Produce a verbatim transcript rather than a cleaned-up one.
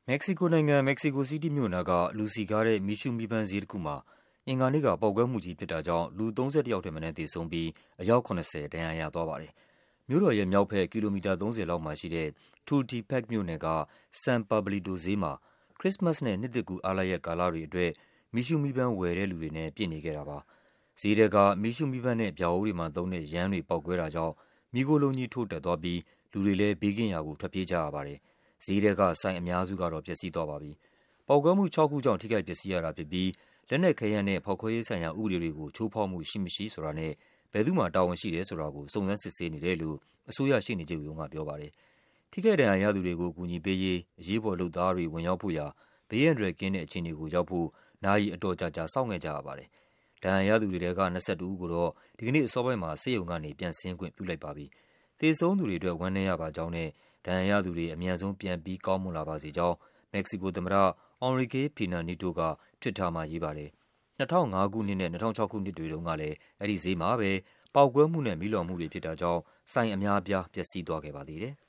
မက္ကဆီကိုနိုင်ငံ၊ မက္ကဆီကိုစီးတီးမြို့နားက လူစည်ကားတဲ့ မီးရှုးမီးပန်းဈေးတခုမှာ အင်္ဂါနေ့က ပေါက်ကွဲမှုကြီးဖြစ်တာကြောင့် လူ ၃၁ ယောက်ထက်မနည်း သေဆုံးပြီး အယောက် ၇၀ ဒဏ်ရာရသွားပါတယ်။ မြို့တော်ရဲ့မြောက်ဘက် ကီလိုမီတာ ၃၀ လောက်မှာရှိတဲ့ Tultepec မြို့နယ်က San Pablito ဈေးမှာ ခရစ္စမတ်စ်နဲ့ နှစ်သစ်ကူး အားလပ်ရက်ကာလတွေအတွက် မီးရှုးမီးပန်းဝယ်တဲ့လူတွေနဲ့ ပြည့်နေခဲ့တာပါ။ ဈေးထဲက မီးရှုးမီးပန်းနဲ့ ဗျာအိုးတွေမှာသုံးတဲ့ ယမ်းတွေ ပေါက်ကွဲတာကြောင့် မီးခိုးလုံးကြီး ထိုးတက်သွားပြီး လူတွေလည်း ဘေးကင်းရာကို ထွက်ပြေးကြရပါတယ်။ ဈေးထဲက ဆိုင်အများစုကတော့ ပျက်စီးသွားပါပြီ။ ပေါက်ကွဲမှုခြောက်ခုကြောင့် ထိခိုက်ပျက်စီးရတာဖြစ်ပြီး လက်နက်ခဲယမ်းနဲ့ ဖောက်ခွဲရေးဆိုင်ရာ ဥပဒေတွေကို ချိုးဖောက်မှု ရှိမရှိဆိုတာနဲ့ ဘယ်သူ့မှာ တာဝန်ရှိတယ်ဆိုတာကို စုံစမ်းစစ်ဆေးနေတယ်လို့ အစိုးရရှေ့နေချုပ်ရုံးက ပြောပါတယ်။ ထိခိုက်ဒဏ်ရာရသူတွေကို အကူအညီပေးရေး အရေးပေါ်လုပ်သားတွေ ဝင်ရောက်ဖို့ရာ ဘေးအန္တရာယ်ကင်းတဲ့ အခြေအနေကိုရောက်ဖို့ နာရီအတော်ကြာကြာ စောင့်ခဲ့ကြရပါတယ်။ ဒဏ်ရာရသူတွေထဲက ၂၁ ဦးကိုတော့ ဒီကနေ့အစောပိုင်းမှာ ဆေးရုံကနေ ပြန်ဆင်းခွင့်ပြုလိုက်ပါပြီ။ သေဆုံးသူတွေအတွက် ဝမ်းနည်းရပါကြောင်းနဲ့ ဒဏ်ရာရသူတွေ အမြန်ဆုံး ပြန်ပြီး ကောင်းမွန်လာပါစေကြောင်း မက္ကဆီကိုသမ္မတ Enrique Pena Nieto က Twitter မှာရေးပါတယ်။ ၂၀၀၅ ခုနှစ်နဲ့ ၂၀၀၆ ခုနှစ်တွေတုန်းကလည်း အဲဒီဈေးမှာပဲ ပေါက်ကွဲမှုနဲ့ မီးလောင်မှုတွေဖြစ်တာကြောင့် ဆိုင်အများအပြား ပျက်စီးသွားခဲ့ပါသေးတယ်။